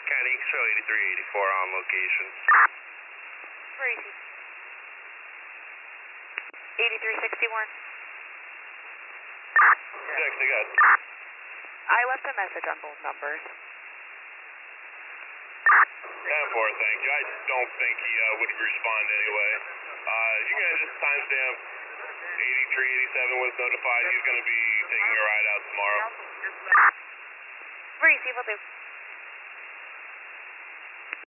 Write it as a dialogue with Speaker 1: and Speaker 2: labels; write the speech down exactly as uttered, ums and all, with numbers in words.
Speaker 1: County Show eighty-three eighty-four on location.
Speaker 2: Where is he? eighty-three sixty-one.
Speaker 1: Jack, they got.
Speaker 2: I left a message on both numbers.
Speaker 1: ten four, thank you. I don't think he uh, would respond anyway. Uh, you can just timestamp eighty-three eighty-seven was notified. He's going to be taking a ride out tomorrow.
Speaker 2: Where is he? Will do.